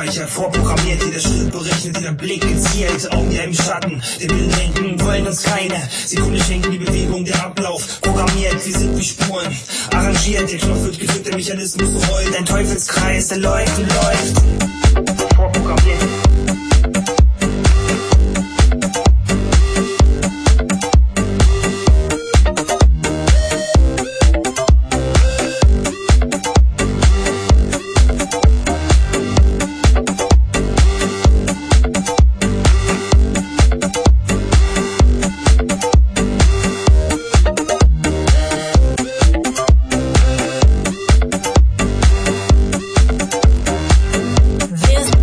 Speicher vorprogrammiert, jeder Schritt berechnet, jeder Blick gezielt, Augen ja im Schatten, der will lenken, wollen uns keine Sekunde schenken, die Bewegung, der Ablauf, programmiert, wir sind wie Spuren, arrangiert, der Knopf wird gedrückt, der Mechanismus rollt, ein Teufelskreis, der läuft und läuft.